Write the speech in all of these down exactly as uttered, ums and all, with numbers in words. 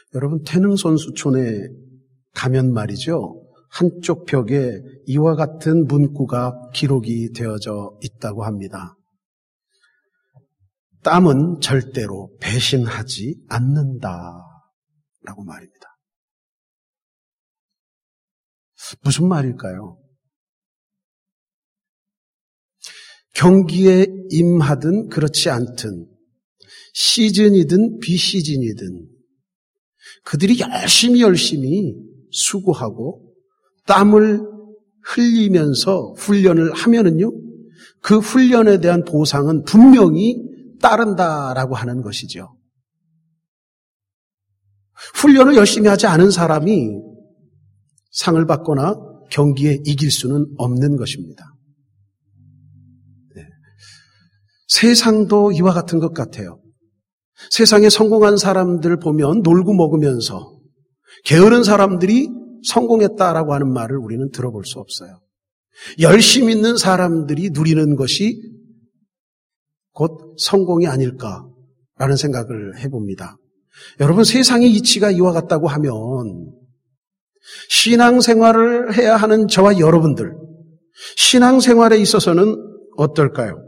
여러분, 태능선수촌에 가면 말이죠. 한쪽 벽에 이와 같은 문구가 기록이 되어져 있다고 합니다. 땀은 절대로 배신하지 않는다 라고 말입니다. 무슨 말일까요? 경기에 임하든 그렇지 않든 시즌이든 비시즌이든 그들이 열심히 열심히 수고하고 땀을 흘리면서 훈련을 하면은요, 그 훈련에 대한 보상은 분명히 따른다라고 하는 것이죠. 훈련을 열심히 하지 않은 사람이 상을 받거나 경기에 이길 수는 없는 것입니다. 네. 세상도 이와 같은 것 같아요. 세상에 성공한 사람들 보면 놀고 먹으면서 게으른 사람들이 성공했다라고 하는 말을 우리는 들어볼 수 없어요. 열심 있는 사람들이 누리는 것이 곧 성공이 아닐까라는 생각을 해봅니다. 여러분, 세상의 이치가 이와 같다고 하면 신앙생활을 해야 하는 저와 여러분들, 신앙생활에 있어서는 어떨까요?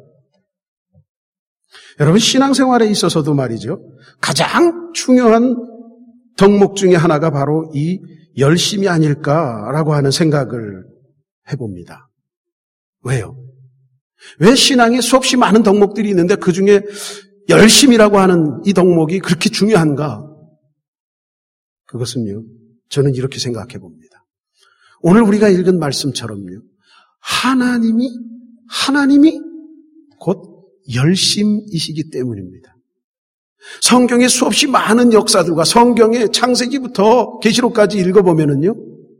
여러분, 신앙생활에 있어서도 말이죠, 가장 중요한 덕목 중에 하나가 바로 이 열심이 아닐까라고 하는 생각을 해봅니다. 왜요? 왜 신앙에 수없이 많은 덕목들이 있는데 그 중에 열심이라고 하는 이 덕목이 그렇게 중요한가? 그것은요, 저는 이렇게 생각해 봅니다. 오늘 우리가 읽은 말씀처럼요, 하나님이, 하나님이 곧 열심이시기 때문입니다. 성경의 수없이 많은 역사들과 성경의 창세기부터 계시록까지 읽어보면은요,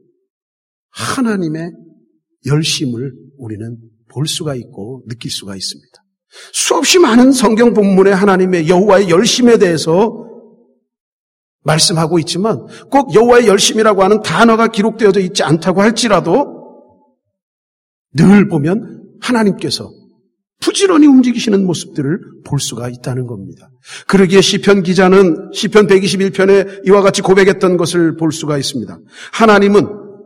하나님의 열심을 우리는 볼 수가 있고 느낄 수가 있습니다. 수없이 많은 성경 본문에 하나님의 여호와의 열심에 대해서 말씀하고 있지만 꼭 여호와의 열심이라고 하는 단어가 기록되어져 있지 않다고 할지라도 늘 보면 하나님께서 부지런히 움직이시는 모습들을 볼 수가 있다는 겁니다. 그러기에 시편 기자는 시편 백이십일 편에 이와 같이 고백했던 것을 볼 수가 있습니다. 하나님은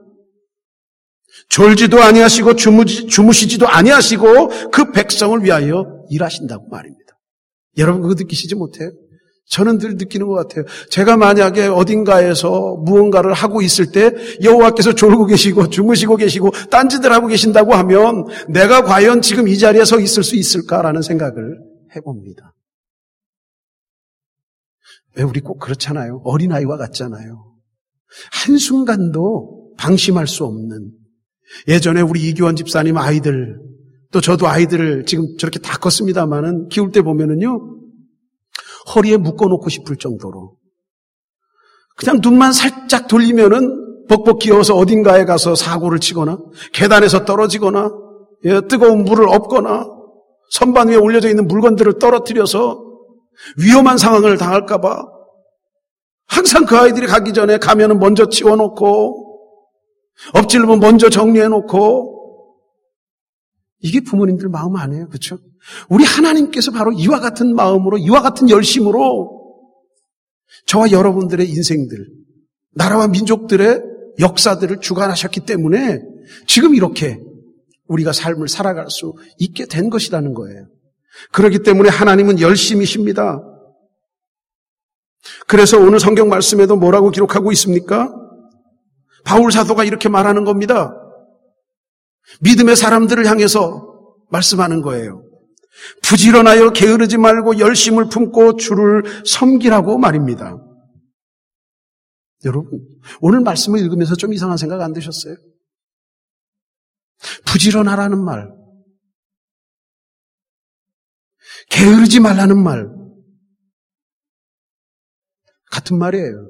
졸지도 아니하시고 주무시, 주무시지도 아니하시고 그 백성을 위하여 일하신다고 말입니다. 여러분, 그거 느끼시지 못해요? 저는 늘 느끼는 것 같아요. 제가 만약에 어딘가에서 무언가를 하고 있을 때 여호와께서 졸고 계시고 주무시고 계시고 딴짓을 하고 계신다고 하면 내가 과연 지금 이 자리에 서 있을 수 있을까라는 생각을 해봅니다. 왜 우리 꼭 그렇잖아요. 어린아이와 같잖아요. 한순간도 방심할 수 없는, 예전에 우리 이규원 집사님 아이들, 또 저도 아이들을 지금 저렇게 다 컸습니다만은 키울 때 보면은요, 허리에 묶어놓고 싶을 정도로 그냥 눈만 살짝 돌리면은 벅벅 기어서 어딘가에 가서 사고를 치거나 계단에서 떨어지거나, 예, 뜨거운 물을 엎거나 선반 위에 올려져 있는 물건들을 떨어뜨려서 위험한 상황을 당할까 봐 항상 그 아이들이 가기 전에 가면은 먼저 치워놓고 엎질르면 먼저 정리해놓고, 이게 부모님들 마음 아니에요, 그렇죠? 우리 하나님께서 바로 이와 같은 마음으로, 이와 같은 열심으로 저와 여러분들의 인생들, 나라와 민족들의 역사들을 주관하셨기 때문에 지금 이렇게 우리가 삶을 살아갈 수 있게 된 것이라는 거예요. 그렇기 때문에 하나님은 열심이십니다. 그래서 오늘 성경 말씀에도 뭐라고 기록하고 있습니까? 바울 사도가 이렇게 말하는 겁니다. 믿음의 사람들을 향해서 말씀하는 거예요. 부지런하여 게으르지 말고 열심을 품고 주를 섬기라고 말입니다. 여러분, 오늘 말씀을 읽으면서 좀 이상한 생각 안 드셨어요? 부지런하라는 말, 게으르지 말라는 말, 같은 말이에요.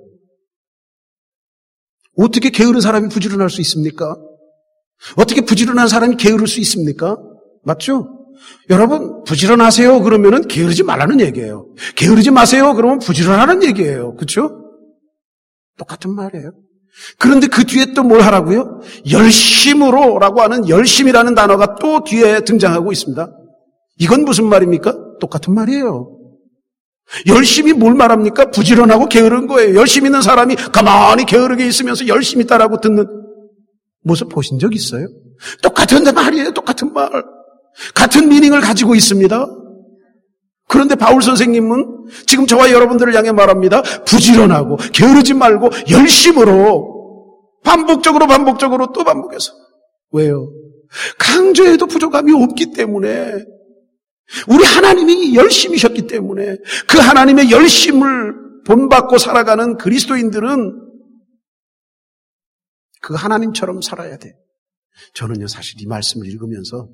어떻게 게으른 사람이 부지런할 수 있습니까? 어떻게 부지런한 사람이 게으를 수 있습니까? 맞죠? 여러분, 부지런하세요 그러면은 게으르지 말라는 얘기예요. 게으르지 마세요 그러면 부지런하는 얘기예요. 그렇죠? 똑같은 말이에요. 그런데 그 뒤에 또 뭘 하라고요? 열심으로 라고 하는 열심이라는 단어가 또 뒤에 등장하고 있습니다. 이건 무슨 말입니까? 똑같은 말이에요. 열심히 뭘 말합니까? 부지런하고 게으른 거예요. 열심히 있는 사람이 가만히 게으르게 있으면서 열심히 있다라고 듣는 모습 보신 적 있어요? 똑같은 말이에요. 똑같은 말. 같은 미닝을 가지고 있습니다. 그런데 바울 선생님은 지금 저와 여러분들을 향해 말합니다. 부지런하고 게으르지 말고 열심으로 반복적으로 반복적으로 또 반복해서. 왜요? 강조해도 부족함이 없기 때문에, 우리 하나님이 열심이셨기 때문에, 그 하나님의 열심을 본받고 살아가는 그리스도인들은 그 하나님처럼 살아야 돼. 저는요, 사실 이 말씀을 읽으면서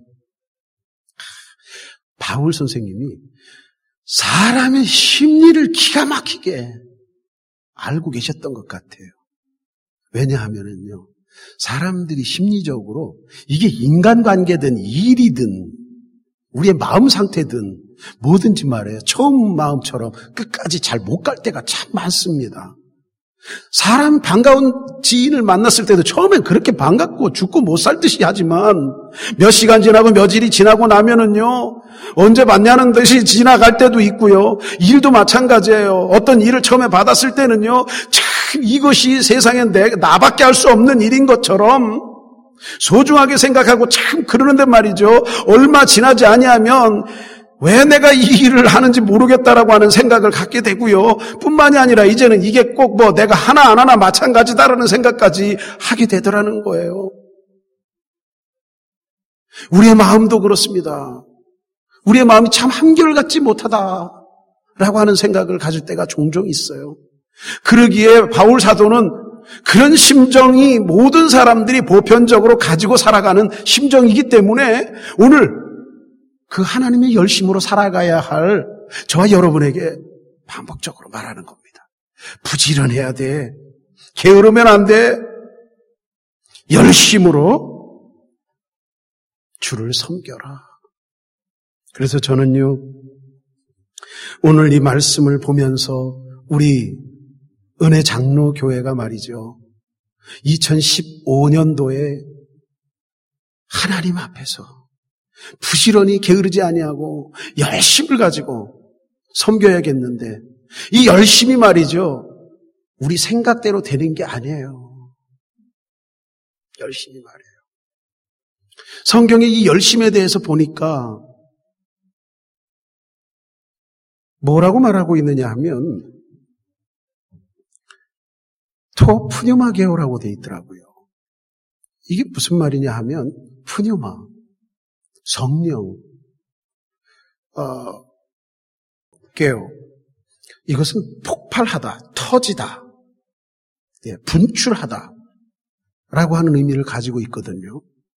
바울 선생님이 사람의 심리를 기가 막히게 알고 계셨던 것 같아요. 왜냐하면요, 사람들이 심리적으로 이게 인간관계든 일이든 우리의 마음 상태든 뭐든지 말해요. 처음 마음처럼 끝까지 잘 못 갈 때가 참 많습니다. 사람 반가운 지인을 만났을 때도 처음엔 그렇게 반갑고 죽고 못 살듯이 하지만 몇 시간 지나고 며칠이 지나고 나면은요, 언제 봤냐는 듯이 지나갈 때도 있고요. 일도 마찬가지예요. 어떤 일을 처음에 받았을 때는요, 참 이것이 세상에 내, 나밖에 할 수 없는 일인 것처럼 소중하게 생각하고 참 그러는데 말이죠, 얼마 지나지 아니하면 왜 내가 이 일을 하는지 모르겠다라고 하는 생각을 갖게 되고요. 뿐만이 아니라 이제는 이게 꼭 뭐 내가 하나 안 하나 마찬가지다라는 생각까지 하게 되더라는 거예요. 우리의 마음도 그렇습니다. 우리의 마음이 참 한결같지 못하다라고 하는 생각을 가질 때가 종종 있어요. 그러기에 바울 사도는 그런 심정이 모든 사람들이 보편적으로 가지고 살아가는 심정이기 때문에 오늘 그 하나님의 열심으로 살아가야 할 저와 여러분에게 반복적으로 말하는 겁니다. 부지런해야 돼. 게으르면 안 돼. 열심으로 주를 섬겨라. 그래서 저는요, 오늘 이 말씀을 보면서 우리 은혜 장로교회가 말이죠, 이천십오 년도에 하나님 앞에서 부지런히 게으르지 아니하고 열심을 가지고 섬겨야겠는데, 이 열심이 말이죠, 우리 생각대로 되는 게 아니에요. 열심이 말이에요. 성경에 이 열심에 대해서 보니까 뭐라고 말하고 있느냐 하면 토 푸뉴마게오라고 되어 있더라고요. 이게 무슨 말이냐 하면 푸뉴마, 성령, 어, 게오, 이것은 폭발하다, 터지다, 예, 분출하다 라고 하는 의미를 가지고 있거든요.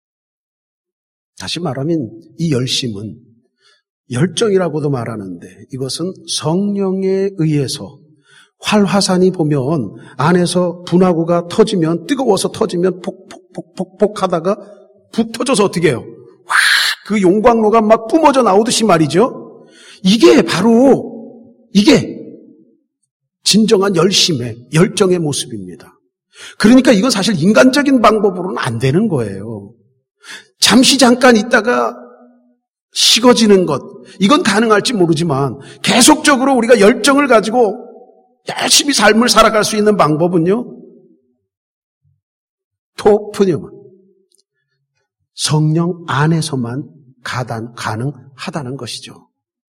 다시 말하면 이 열심은 열정이라고도 말하는데, 이것은 성령에 의해서 활화산이 보면 안에서 분화구가 터지면, 뜨거워서 터지면 폭폭폭폭폭 하다가 북 터져서 어떻게 해요? 와, 그 용광로가 막 뿜어져 나오듯이 말이죠. 이게 바로, 이게 진정한 열심의, 열정의 모습입니다. 그러니까 이건 사실 인간적인 방법으로는 안 되는 거예요. 잠시 잠깐 있다가 식어지는 것, 이건 가능할지 모르지만 계속적으로 우리가 열정을 가지고 열심히 삶을 살아갈 수 있는 방법은요, 토프뉴마, 성령 안에서만 가단, 가능하다는 것이죠.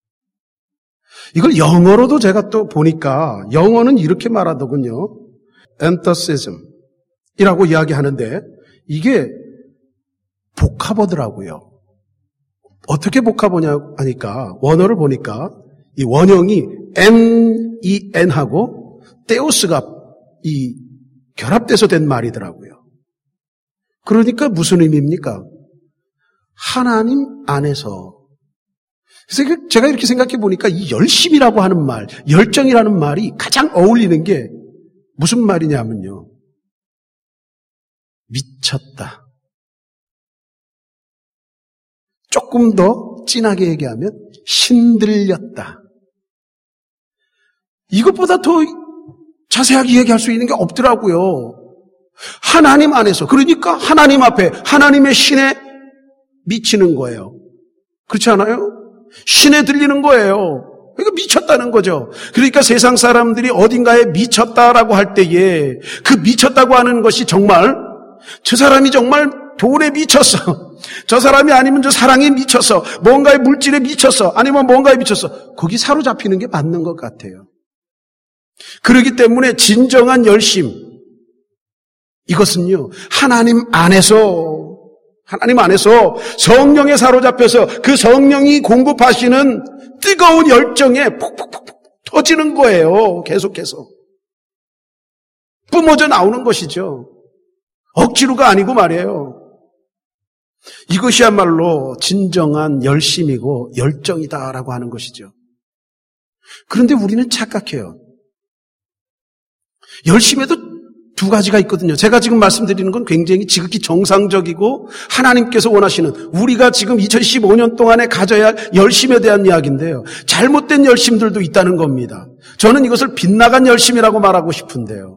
이걸 영어로도 제가 또 보니까 영어는 이렇게 말하더군요. enthusiasm이라고 이야기하는데 이게 복합어더라고요. 어떻게 복합어냐 하니까 원어를 보니까 이 원형이 N-E-N하고 테오스가 이 결합돼서 된 말이더라고요. 그러니까 무슨 의미입니까? 하나님 안에서. 그래서 제가 이렇게 생각해 보니까 이 열심이라고 하는 말, 열정이라는 말이 가장 어울리는 게 무슨 말이냐면요, 미쳤다. 조금 더 진하게 얘기하면 신들렸다. 이것보다 더 자세하게 얘기할 수 있는 게 없더라고요. 하나님 안에서, 그러니까 하나님 앞에 하나님의 신에 미치는 거예요. 그렇지 않아요? 신에 들리는 거예요. 이거 미쳤다는 거죠. 그러니까 세상 사람들이 어딘가에 미쳤다라고 할 때에 그 미쳤다고 하는 것이 정말 저 사람이 정말 돈에 미쳤어. 저 사람이 아니면 저 사랑에 미쳤어. 뭔가의 물질에 미쳤어. 아니면 뭔가에 미쳤어. 거기 사로잡히는 게 맞는 것 같아요. 그렇기 때문에 진정한 열심, 이것은요, 하나님 안에서, 하나님 안에서 성령에 사로잡혀서 그 성령이 공급하시는 뜨거운 열정에 폭폭폭 터지는 거예요. 계속해서. 뿜어져 나오는 것이죠. 억지로가 아니고 말이에요. 이것이야말로 진정한 열심이고 열정이다라고 하는 것이죠. 그런데 우리는 착각해요. 열심에도 두 가지가 있거든요. 제가 지금 말씀드리는 건 굉장히 지극히 정상적이고 하나님께서 원하시는 우리가 지금 이천십오 년 동안에 가져야 할 열심에 대한 이야기인데요. 잘못된 열심들도 있다는 겁니다. 저는 이것을 빗나간 열심이라고 말하고 싶은데요.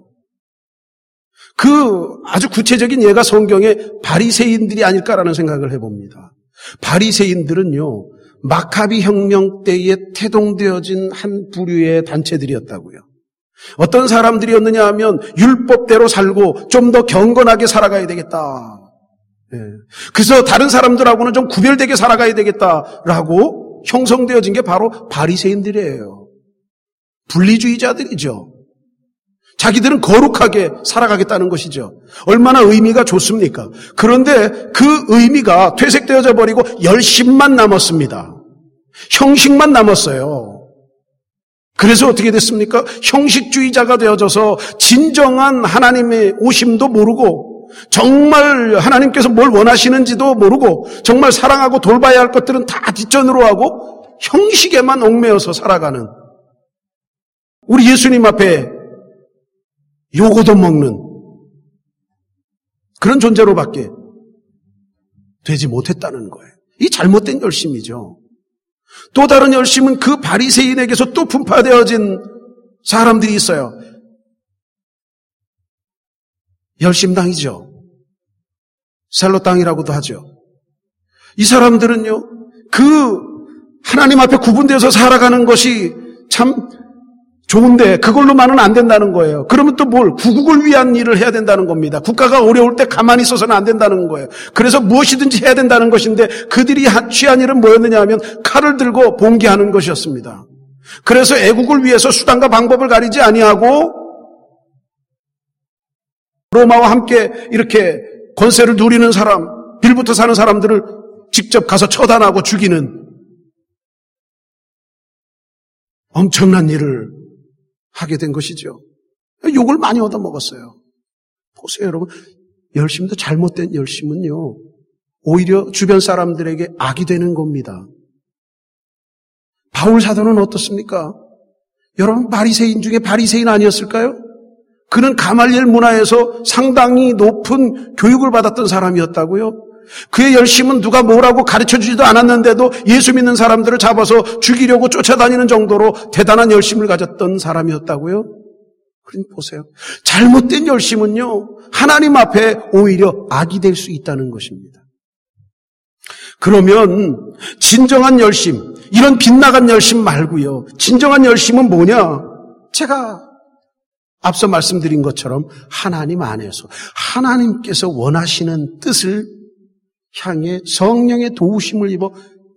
그 아주 구체적인 예가 성경의 바리새인들이 아닐까라는 생각을 해봅니다. 바리새인들은요, 마카비 혁명 때에 태동되어진 한 부류의 단체들이었다고요. 어떤 사람들이었느냐 하면 율법대로 살고 좀 더 경건하게 살아가야 되겠다. 예. 그래서 다른 사람들하고는 좀 구별되게 살아가야 되겠다라고 형성되어진 게 바로 바리새인들이에요. 분리주의자들이죠. 자기들은 거룩하게 살아가겠다는 것이죠. 얼마나 의미가 좋습니까? 그런데 그 의미가 퇴색되어져 버리고 열심만 남았습니다. 형식만 남았어요. 그래서 어떻게 됐습니까? 형식주의자가 되어져서 진정한 하나님의 오심도 모르고 정말 하나님께서 뭘 원하시는지도 모르고 정말 사랑하고 돌봐야 할 것들은 다 뒷전으로 하고 형식에만 얽매여서 살아가는 우리 예수님 앞에 요거도 먹는 그런 존재로밖에 되지 못했다는 거예요. 이 잘못된 열심이죠. 또 다른 열심은 그 바리새인에게서 또 분파되어진 사람들이 있어요. 열심당이죠. 셀로당이라고도 하죠. 이 사람들은요, 그 하나님 앞에 구분되어서 살아가는 것이 참 좋은데 그걸로만은 안 된다는 거예요. 그러면 또 뭘? 구국을 위한 일을 해야 된다는 겁니다. 국가가 어려울 때 가만히 있어서는 안 된다는 거예요. 그래서 무엇이든지 해야 된다는 것인데 그들이 취한 일은 뭐였느냐 하면 칼을 들고 봉기하는 것이었습니다. 그래서 애국을 위해서 수단과 방법을 가리지 아니하고 로마와 함께 이렇게 권세를 누리는 사람, 빌부터 사는 사람들을 직접 가서 처단하고 죽이는 엄청난 일을 하게 된 것이죠. 욕을 많이 얻어먹었어요. 보세요, 여러분. 열심도 잘못된 열심은요, 오히려 주변 사람들에게 악이 되는 겁니다. 바울 사도는 어떻습니까? 여러분, 바리새인 중에 바리새인 아니었을까요? 그는 가말리엘 문화에서 상당히 높은 교육을 받았던 사람이었다고요. 그의 열심은 누가 뭐라고 가르쳐주지도 않았는데도 예수 믿는 사람들을 잡아서 죽이려고 쫓아다니는 정도로 대단한 열심을 가졌던 사람이었다고요. 그러니 보세요. 잘못된 열심은요, 하나님 앞에 오히려 악이 될 수 있다는 것입니다. 그러면 진정한 열심, 이런 빗나간 열심 말고요. 진정한 열심은 뭐냐? 제가 앞서 말씀드린 것처럼 하나님 안에서 하나님께서 원하시는 뜻을 향해 성령의 도우심을 입어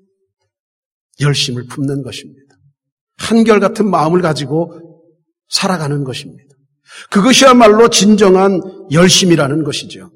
열심을 품는 것입니다. 한결같은 마음을 가지고 살아가는 것입니다. 그것이야말로 진정한 열심이라는 것이죠.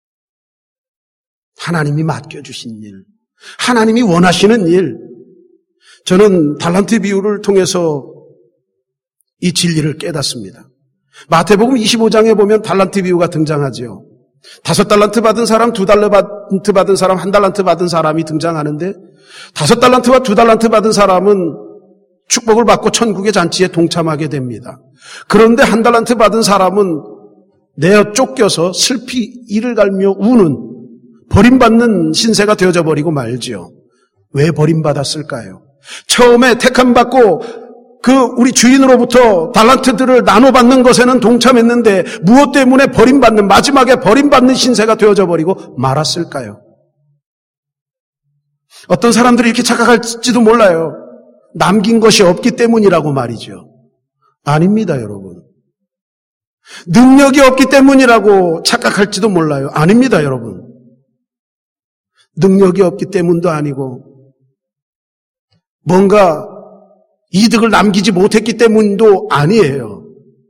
하나님이 맡겨주신 일, 하나님이 원하시는 일. 저는 달란트 비유를 통해서 이 진리를 깨닫습니다. 마태복음 이십오 장에 보면 달란트 비유가 등장하지요. 다섯 달란트 받은 사람, 두 달란트 받은 사람, 한 달란트 받은 사람이 등장하는데 다섯 달란트와 두 달란트 받은 사람은 축복을 받고 천국의 잔치에 동참하게 됩니다. 그런데 한 달란트 받은 사람은 내어 쫓겨서 슬피 이를 갈며 우는 버림받는 신세가 되어져 버리고 말지요. 왜 버림받았을까요? 처음에 택함받고 그 우리 주인으로부터 달란트들을 나눠받는 것에는 동참했는데 무엇 때문에 버림받는, 마지막에 버림받는 신세가 되어져 버리고 말았을까요? 어떤 사람들이 이렇게 착각할지도 몰라요. 남긴 것이 없기 때문이라고 말이죠. 아닙니다, 여러분. 능력이 없기 때문이라고 착각할지도 몰라요. 아닙니다, 여러분. 능력이 없기 때문도 아니고 뭔가 이득을 남기지 못했기 때문도 아니에요.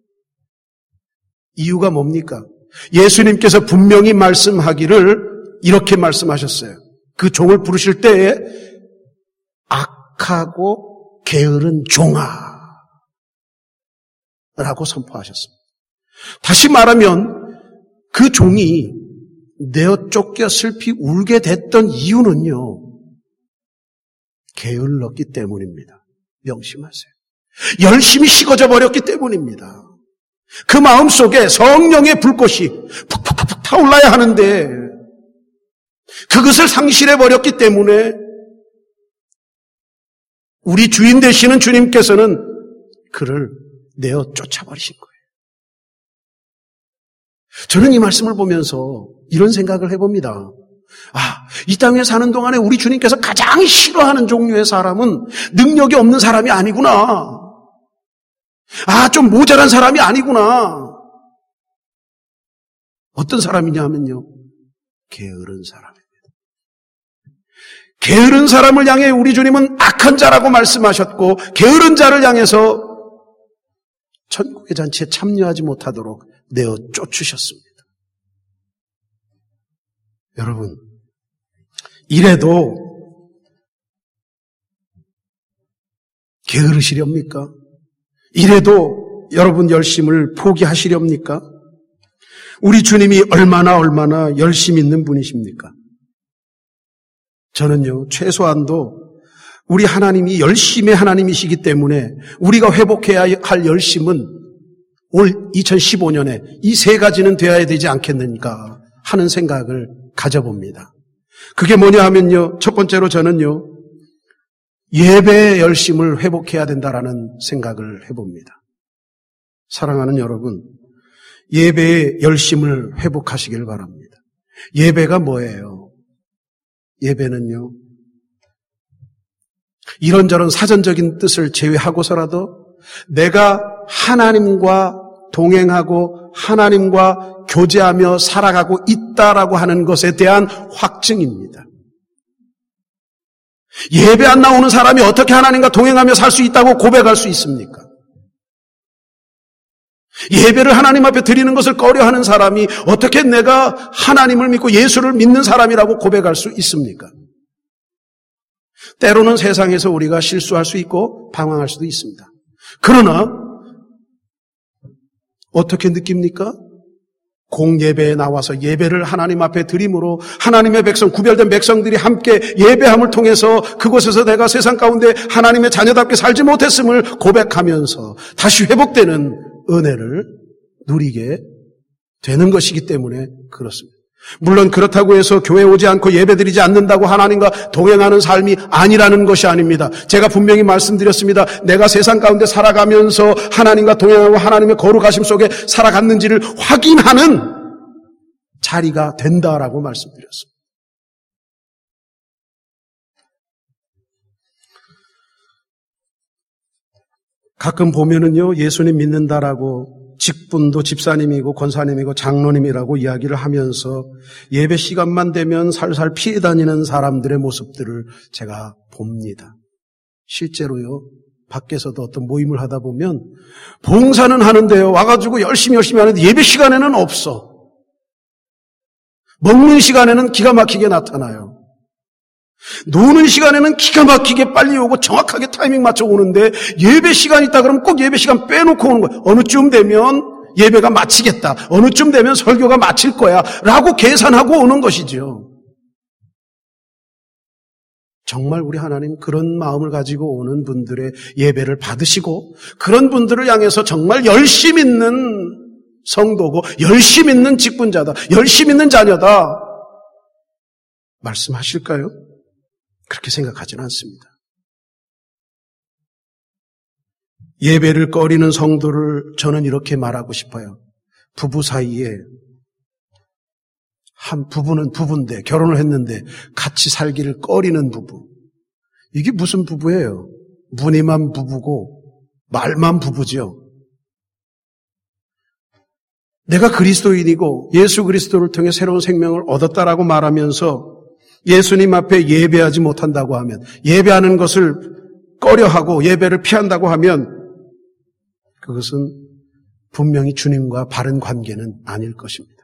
이유가 뭡니까? 예수님께서 분명히 말씀하기를 이렇게 말씀하셨어요. 그 종을 부르실 때에 악하고 게으른 종아 라고 선포하셨습니다. 다시 말하면 그 종이 내어 쫓겨 슬피 울게 됐던 이유는요, 게을렀기 때문입니다. 명심하세요. 열심히 식어져 버렸기 때문입니다. 그 마음속에 성령의 불꽃이 푹푹푹 타올라야 하는데 그것을 상실해 버렸기 때문에 우리 주인 되시는 주님께서는 그를 내어 쫓아버리신 거예요. 저는 이 말씀을 보면서 이런 생각을 해봅니다. 아, 이 땅에 사는 동안에 우리 주님께서 가장 싫어하는 종류의 사람은 능력이 없는 사람이 아니구나. 아, 좀 모자란 사람이 아니구나. 어떤 사람이냐 하면요, 게으른 사람입니다. 게으른 사람을 향해 우리 주님은 악한 자라고 말씀하셨고, 게으른 자를 향해서 천국의 잔치에 참여하지 못하도록 내어 쫓으셨습니다. 여러분, 이래도 게으르시렵니까? 이래도 여러분 열심을 포기하시렵니까? 우리 주님이 얼마나 얼마나 열심 있는 분이십니까? 저는요, 최소한도 우리 하나님이 열심의 하나님이시기 때문에 우리가 회복해야 할 열심은 올 이천십오 년에 이 세 가지는 되어야 되지 않겠는가 하는 생각을 가져봅니다. 그게 뭐냐 하면요, 첫 번째로 저는요, 예배의 열심을 회복해야 된다라는 생각을 해봅니다. 사랑하는 여러분, 예배의 열심을 회복하시길 바랍니다. 예배가 뭐예요? 예배는요, 이런저런 사전적인 뜻을 제외하고서라도 내가 하나님과 동행하고 하나님과 교제하며 살아가고 있다라고 하는 것에 대한 확증입니다. 예배 안 나오는 사람이 어떻게 하나님과 동행하며 살 수 있다고 고백할 수 있습니까? 예배를 하나님 앞에 드리는 것을 꺼려하는 사람이 어떻게 내가 하나님을 믿고 예수를 믿는 사람이라고 고백할 수 있습니까? 때로는 세상에서 우리가 실수할 수 있고 방황할 수도 있습니다. 그러나 어떻게 느낍니까? 공예배에 나와서 예배를 하나님 앞에 드림으로 하나님의 백성, 구별된 백성들이 함께 예배함을 통해서 그곳에서 내가 세상 가운데 하나님의 자녀답게 살지 못했음을 고백하면서 다시 회복되는 은혜를 누리게 되는 것이기 때문에 그렇습니다. 물론 그렇다고 해서 교회 오지 않고 예배드리지 않는다고 하나님과 동행하는 삶이 아니라는 것이 아닙니다. 제가 분명히 말씀드렸습니다. 내가 세상 가운데 살아가면서 하나님과 동행하고 하나님의 거룩하심 속에 살아갔는지를 확인하는 자리가 된다라고 말씀드렸습니다. 가끔 보면은요, 예수님 믿는다라고 직분도 집사님이고 권사님이고 장로님이라고 이야기를 하면서 예배 시간만 되면 살살 피해 다니는 사람들의 모습들을 제가 봅니다. 실제로요, 밖에서도 어떤 모임을 하다 보면 봉사는 하는데요, 와가지고 열심히 열심히 하는데 예배 시간에는 없어. 먹는 시간에는 기가 막히게 나타나요. 노는 시간에는 기가 막히게 빨리 오고 정확하게 타이밍 맞춰 오는데 예배 시간 있다 그러면 꼭 예배 시간 빼놓고 오는 거예요. 어느 쯤 되면 예배가 마치겠다, 어느 쯤 되면 설교가 마칠 거야 라고 계산하고 오는 것이죠. 정말 우리 하나님 그런 마음을 가지고 오는 분들의 예배를 받으시고 그런 분들을 향해서 정말 열심 있는 성도고 열심 있는 직분자다, 열심 있는 자녀다 말씀하실까요? 그렇게 생각하지는 않습니다. 예배를 꺼리는 성도를 저는 이렇게 말하고 싶어요. 부부 사이에 한 부부는 부부인데 결혼을 했는데 같이 살기를 꺼리는 부부. 이게 무슨 부부예요? 무늬만 부부고 말만 부부죠. 내가 그리스도인이고 예수 그리스도를 통해 새로운 생명을 얻었다라고 말하면서 예수님 앞에 예배하지 못한다고 하면, 예배하는 것을 꺼려하고 예배를 피한다고 하면 그것은 분명히 주님과 바른 관계는 아닐 것입니다.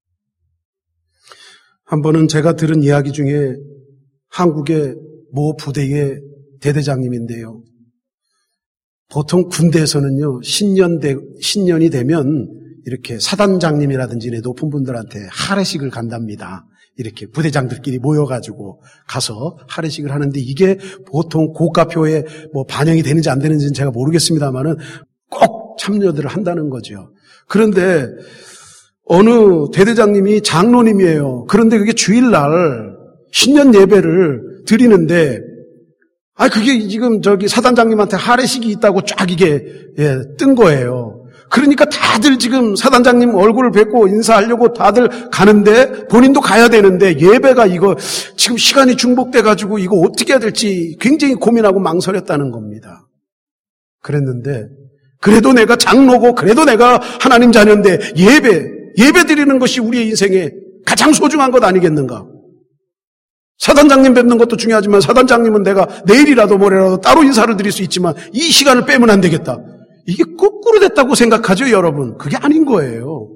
한 번은 제가 들은 이야기 중에 한국의 모 부대의 대대장님인데요. 보통 군대에서는요, 신년 대, 신년이 되면 이렇게 사단장님이라든지 높은 분들한테 하례식을 간답니다. 이렇게 부대장들끼리 모여가지고 가서 하례식을 하는데, 이게 보통 고가표에 뭐 반영이 되는지 안 되는지는 제가 모르겠습니다만은 꼭 참여들을 한다는 거죠. 그런데 어느 대대장님이 장로님이에요. 그런데 그게 주일날 신년 예배를 드리는데, 아, 그게 지금 저기 사단장님한테 하례식이 있다고 쫙 이게 예, 뜬 거예요. 그러니까 다들 지금 사단장님 얼굴을 뵙고 인사하려고 다들 가는데, 본인도 가야 되는데 예배가 이거 지금 시간이 중복돼가지고 이거 어떻게 해야 될지 굉장히 고민하고 망설였다는 겁니다. 그랬는데, 그래도 내가 장로고 그래도 내가 하나님 자녀인데 예배, 예배 드리는 것이 우리의 인생에 가장 소중한 것 아니겠는가? 사단장님 뵙는 것도 중요하지만 사단장님은 내가 내일이라도 모레라도 따로 인사를 드릴 수 있지만 이 시간을 빼면 안 되겠다. 이게 거꾸로 됐다고 생각하죠, 여러분? 그게 아닌 거예요.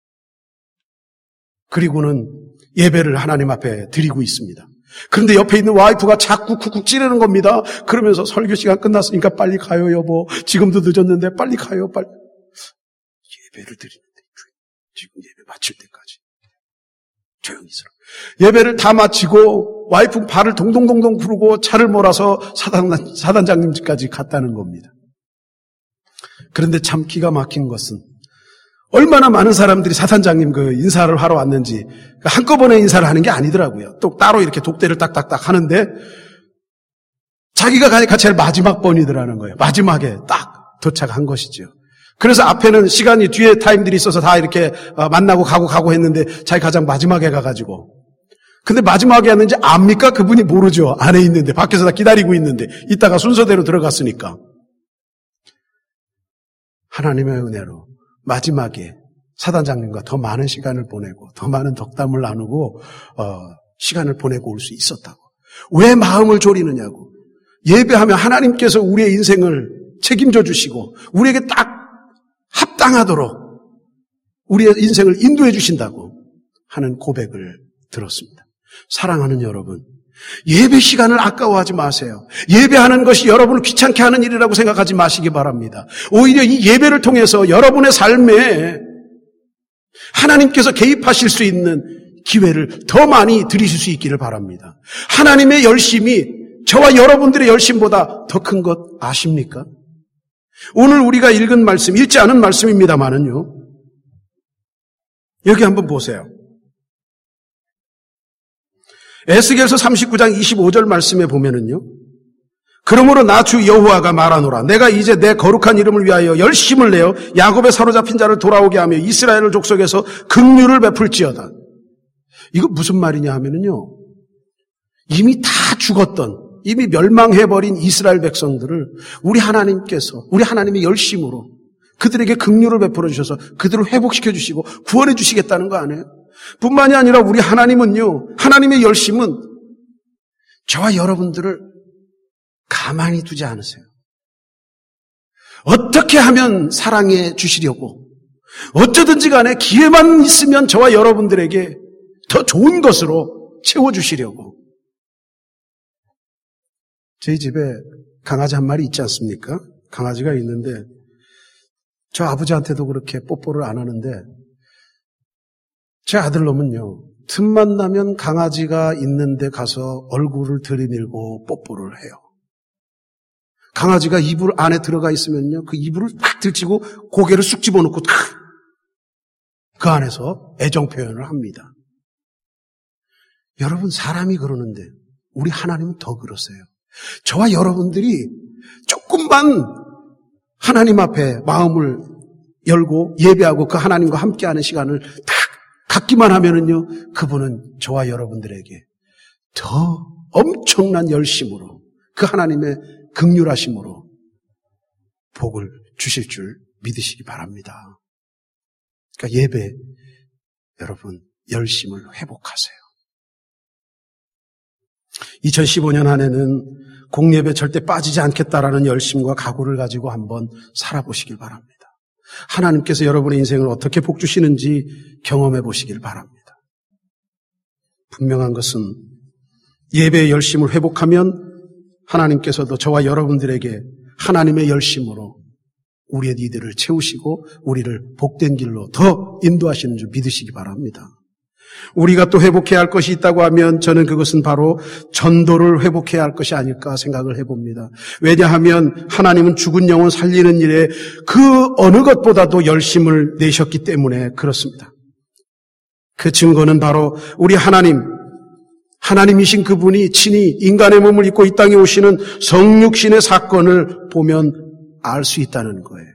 그리고는 예배를 하나님 앞에 드리고 있습니다. 그런데 옆에 있는 와이프가 자꾸 쿡쿡 찌르는 겁니다. 그러면서 설교 시간 끝났으니까 빨리 가요, 여보. 지금도 늦었는데 빨리 가요, 빨리. 예배를 드리는데 지금 예배 마칠 때까지 조용히 있으라. 예배를 다 마치고 와이프 발을 동동동동 구르고 차를 몰아서 사단, 사단장님 집까지 갔다는 겁니다. 그런데 참 기가 막힌 것은 얼마나 많은 사람들이 사단장님 그 인사를 하러 왔는지 한꺼번에 인사를 하는 게 아니더라고요. 또 따로 이렇게 독대를 딱딱딱 하는데 자기가 같이 할 마지막 번이더라는 거예요. 마지막에 딱 도착한 것이죠. 그래서 앞에는 시간이 뒤에 타임들이 있어서 다 이렇게 만나고 가고 가고 했는데 자기 가장 마지막에 가가지고, 근데 마지막에 왔는지 압니까? 그분이 모르죠. 안에 있는데, 밖에서 다 기다리고 있는데, 이따가 순서대로 들어갔으니까. 하나님의 은혜로 마지막에 사단장님과 더 많은 시간을 보내고 더 많은 덕담을 나누고 어, 시간을 보내고 올 수 있었다고. 왜 마음을 졸이느냐고. 예배하면 하나님께서 우리의 인생을 책임져 주시고 우리에게 딱 합당하도록 우리의 인생을 인도해 주신다고 하는 고백을 들었습니다. 사랑하는 여러분, 예배 시간을 아까워하지 마세요. 예배하는 것이 여러분을 귀찮게 하는 일이라고 생각하지 마시기 바랍니다. 오히려 이 예배를 통해서 여러분의 삶에 하나님께서 개입하실 수 있는 기회를 더 많이 드리실 수 있기를 바랍니다. 하나님의 열심이 저와 여러분들의 열심보다 더 큰 것 아십니까? 오늘 우리가 읽은 말씀, 읽지 않은 말씀입니다만은요, 여기 한번 보세요. 에스겔서 삼십구 장 이십오 절 말씀에 보면은요, 그러므로 나 주 여호와가 말하노라. 내가 이제 내 거룩한 이름을 위하여 열심을 내어 야곱의 사로잡힌 자를 돌아오게 하며 이스라엘 족속에서 긍휼을 베풀지어다. 이거 무슨 말이냐 하면은요, 이미 다 죽었던, 이미 멸망해버린 이스라엘 백성들을 우리 하나님께서, 우리 하나님의 열심으로 그들에게 긍휼을 베풀어 주셔서 그들을 회복시켜 주시고 구원해 주시겠다는 거 아니에요? 뿐만이 아니라 우리 하나님은요, 하나님의 열심은 저와 여러분들을 가만히 두지 않으세요. 어떻게 하면 사랑해 주시려고, 어쩌든지 간에 기회만 있으면 저와 여러분들에게 더 좋은 것으로 채워주시려고. 저희 집에 강아지 한 마리 있지 않습니까? 강아지가 있는데 저 아버지한테도 그렇게 뽀뽀를 안 하는데 제 아들놈은요, 틈만 나면 강아지가 있는 데 가서 얼굴을 들이밀고 뽀뽀를 해요. 강아지가 이불 안에 들어가 있으면요, 그 이불을 딱 들치고 고개를 쑥 집어넣고 그 안에서 애정 표현을 합니다. 여러분, 사람이 그러는데 우리 하나님은 더 그러세요. 저와 여러분들이 조금만 하나님 앞에 마음을 열고 예배하고 그 하나님과 함께하는 시간을 딱 갖기만 하면은요, 그분은 저와 여러분들에게 더 엄청난 열심으로 그 하나님의 긍휼하심으로 복을 주실 줄 믿으시기 바랍니다. 그러니까 예배, 여러분 열심을 회복하세요. 이천십오 년 한 해는 공예배 절대 빠지지 않겠다라는 열심과 각오를 가지고 한번 살아보시길 바랍니다. 하나님께서 여러분의 인생을 어떻게 복 주시는지 경험해 보시길 바랍니다. 분명한 것은 예배의 열심을 회복하면 하나님께서도 저와 여러분들에게 하나님의 열심으로 우리의 니들을 채우시고 우리를 복된 길로 더 인도하시는 줄 믿으시기 바랍니다. 우리가 또 회복해야 할 것이 있다고 하면 저는 그것은 바로 전도를 회복해야 할 것이 아닐까 생각을 해봅니다. 왜냐하면 하나님은 죽은 영혼 살리는 일에 그 어느 것보다도 열심을 내셨기 때문에 그렇습니다. 그 증거는 바로 우리 하나님, 하나님이신 그분이 친히 인간의 몸을 입고 이 땅에 오시는 성육신의 사건을 보면 알 수 있다는 거예요.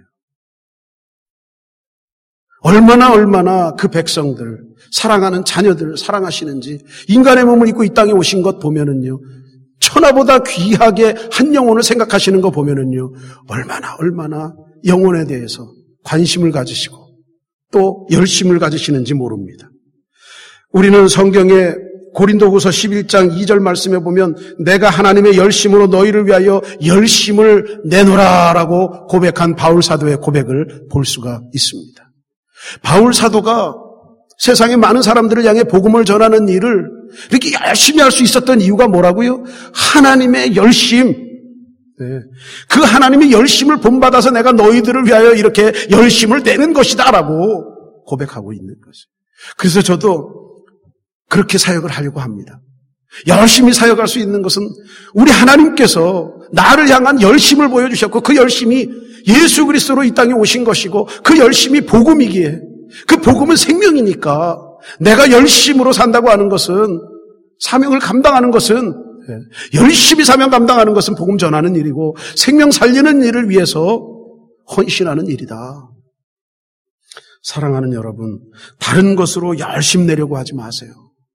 얼마나 얼마나 그 백성들, 사랑하는 자녀들을 사랑하시는지 인간의 몸을 입고 이 땅에 오신 것 보면은요, 천하보다 귀하게 한 영혼을 생각하시는 거 보면은요, 얼마나 얼마나 영혼에 대해서 관심을 가지시고 또 열심을 가지시는지 모릅니다. 우리는 성경에 고린도후서 십일 장 이 절 말씀에 보면 내가 하나님의 열심으로 너희를 위하여 열심을 내노라라고 고백한 바울 사도의 고백을 볼 수가 있습니다. 바울 사도가 세상에 많은 사람들을 향해 복음을 전하는 일을 이렇게 열심히 할 수 있었던 이유가 뭐라고요? 하나님의 열심. 네. 그 하나님의 열심을 본받아서 내가 너희들을 위하여 이렇게 열심을 내는 것이다라고 고백하고 있는 것이에요. 그래서 저도 그렇게 사역을 하려고 합니다. 열심히 사역할 수 있는 것은 우리 하나님께서 나를 향한 열심을 보여주셨고 그 열심이 예수 그리스도로 이 땅에 오신 것이고 그 열심이 복음이기에 그 복음은 생명이니까 내가 열심으로 산다고 하는 것은 사명을 감당하는 것은 열심히 사명 감당하는 것은 복음 전하는 일이고 생명 살리는 일을 위해서 헌신하는 일이다. 사랑하는 여러분, 다른 것으로 열심 내려고 하지 마세요.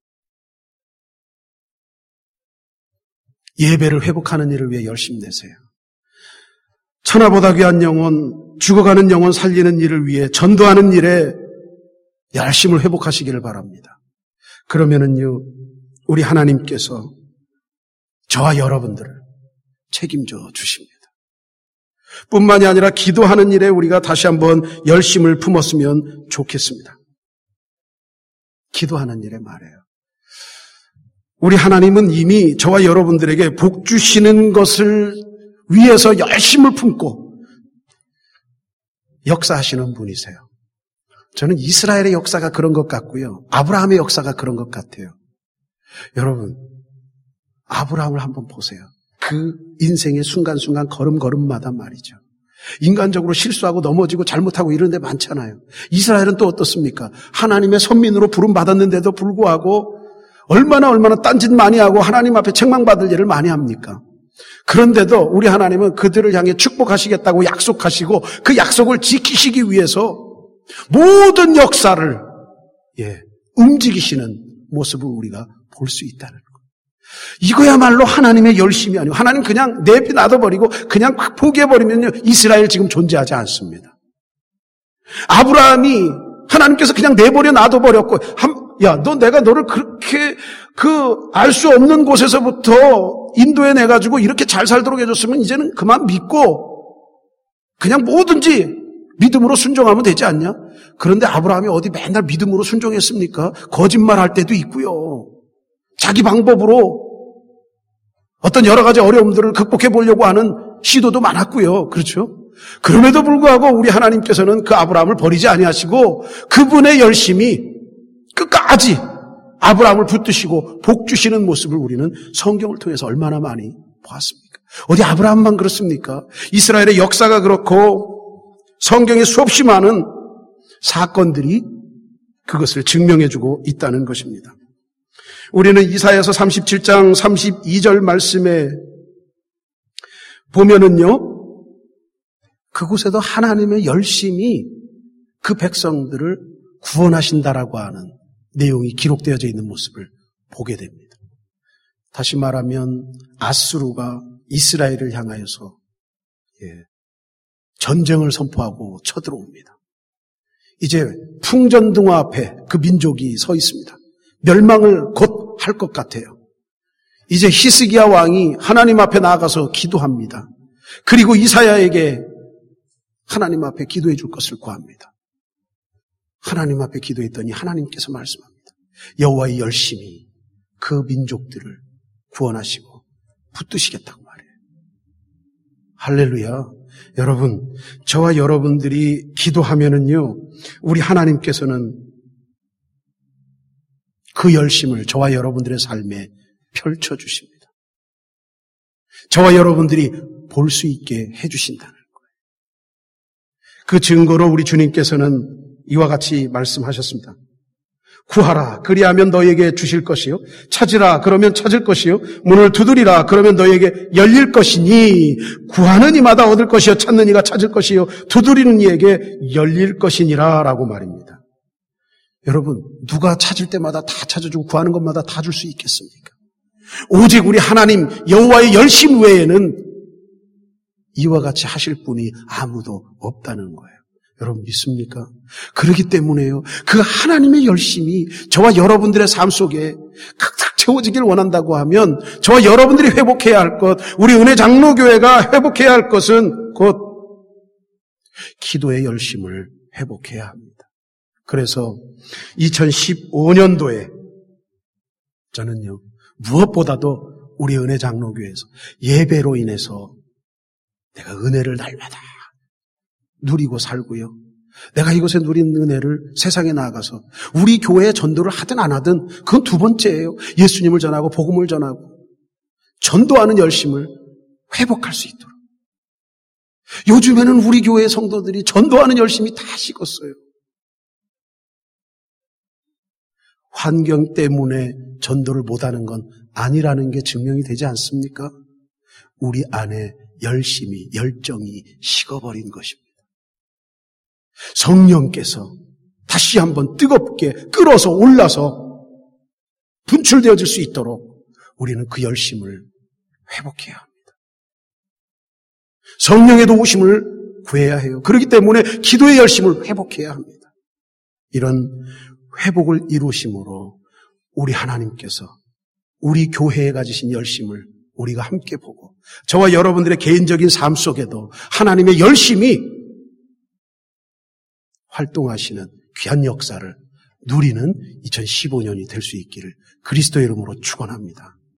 예배를 회복하는 일을 위해 열심 내세요. 천하보다 귀한 영혼, 죽어가는 영혼 살리는 일을 위해 전도하는 일에 열심을 회복하시기를 바랍니다. 그러면은요, 우리 하나님께서 저와 여러분들을 책임져 주십니다. 뿐만이 아니라 기도하는 일에 우리가 다시 한번 열심을 품었으면 좋겠습니다. 기도하는 일에 말이에요. 우리 하나님은 이미 저와 여러분들에게 복 주시는 것을 위해서 열심을 품고 역사하시는 분이세요. 저는 이스라엘의 역사가 그런 것 같고요. 아브라함의 역사가 그런 것 같아요. 여러분, 아브라함을 한번 보세요. 그 인생의 순간순간 걸음걸음마다 말이죠. 인간적으로 실수하고 넘어지고 잘못하고 이런 데 많잖아요. 이스라엘은 또 어떻습니까? 하나님의 선민으로 부름받았는데도 불구하고 얼마나 얼마나 딴짓 많이 하고 하나님 앞에 책망받을 일을 많이 합니까? 그런데도 우리 하나님은 그들을 향해 축복하시겠다고 약속하시고 그 약속을 지키시기 위해서 모든 역사를 예, 움직이시는 모습을 우리가 볼 수 있다는 것. 이거야말로 하나님의 열심이 아니고 하나님 그냥 내비 놔둬버리고 그냥 포기해버리면요 이스라엘 지금 존재하지 않습니다. 아브라함이 하나님께서 그냥 내버려 놔둬버렸고 한, 야, 너 내가 너를 그렇게 그 알 수 없는 곳에서부터 인도해내가지고 이렇게 잘 살도록 해줬으면 이제는 그만 믿고 그냥 뭐든지 믿음으로 순종하면 되지 않냐? 그런데 아브라함이 어디 맨날 믿음으로 순종했습니까? 거짓말할 때도 있고요. 자기 방법으로 어떤 여러 가지 어려움들을 극복해 보려고 하는 시도도 많았고요. 그렇죠? 그럼에도 불구하고 우리 하나님께서는 그 아브라함을 버리지 아니하시고 그분의 열심이 끝까지 아브라함을 붙드시고 복 주시는 모습을 우리는 성경을 통해서 얼마나 많이 보았습니까? 어디 아브라함만 그렇습니까? 이스라엘의 역사가 그렇고 성경에 수없이 많은 사건들이 그것을 증명해주고 있다는 것입니다. 우리는 이사야서 삼십칠 장 삼십이 절 말씀에 보면은요, 그곳에도 하나님의 열심이 그 백성들을 구원하신다라고 하는 내용이 기록되어져 있는 모습을 보게 됩니다. 다시 말하면 아수르가 이스라엘을 향하여서 예, 전쟁을 선포하고 쳐들어옵니다. 이제 풍전등화 앞에 그 민족이 서 있습니다. 멸망을 곧 할 것 같아요. 이제 히스기야 왕이 하나님 앞에 나아가서 기도합니다. 그리고 이사야에게 하나님 앞에 기도해 줄 것을 구합니다. 하나님 앞에 기도했더니 하나님께서 말씀합니다. 여호와의 열심히 그 민족들을 구원하시고 붙드시겠다고 말해요. 할렐루야. 여러분, 저와 여러분들이 기도하면은요, 우리 하나님께서는 그 열심을 저와 여러분들의 삶에 펼쳐주십니다. 저와 여러분들이 볼 수 있게 해주신다는 거예요. 그 증거로 우리 주님께서는 이와 같이 말씀하셨습니다. 구하라, 그리하면 너에게 주실 것이요. 찾으라, 그러면 찾을 것이요. 문을 두드리라, 그러면 너에게 열릴 것이니. 구하는 이마다 얻을 것이요. 찾는 이가 찾을 것이요. 두드리는 이에게 열릴 것이니라 라고 말입니다. 여러분, 누가 찾을 때마다 다 찾아주고 구하는 것마다 다 줄 수 있겠습니까? 오직 우리 하나님 여호와의 열심 외에는 이와 같이 하실 분이 아무도 없다는 거예요. 여러분 믿습니까? 그렇기 때문에요. 그 하나님의 열심이 저와 여러분들의 삶 속에 각각 채워지길 원한다고 하면 저와 여러분들이 회복해야 할 것, 우리 은혜 장로교회가 회복해야 할 것은 곧 기도의 열심을 회복해야 합니다. 그래서 이천십오 년도에 저는요, 무엇보다도 우리 은혜 장로교회에서 예배로 인해서 내가 은혜를 날마다 누리고 살고요. 내가 이곳에 누린 은혜를 세상에 나아가서 우리 교회에 전도를 하든 안 하든 그건 두 번째예요. 예수님을 전하고 복음을 전하고 전도하는 열심을 회복할 수 있도록. 요즘에는 우리 교회 성도들이 전도하는 열심이 다 식었어요. 환경 때문에 전도를 못하는 건 아니라는 게 증명이 되지 않습니까? 우리 안에 열심이, 열정이 식어버린 것입니다. 성령께서 다시 한번 뜨겁게 끌어서 올라서 분출되어질 수 있도록 우리는 그 열심을 회복해야 합니다. 성령의 도우심을 구해야 해요. 그렇기 때문에 기도의 열심을 회복해야 합니다. 이런 회복을 이루심으로 우리 하나님께서 우리 교회에 가지신 열심을 우리가 함께 보고 저와 여러분들의 개인적인 삶 속에도 하나님의 열심이 활동하시는 귀한 역사를 누리는 이천십오 년이 될 수 있기를 그리스도의 이름으로 축원합니다.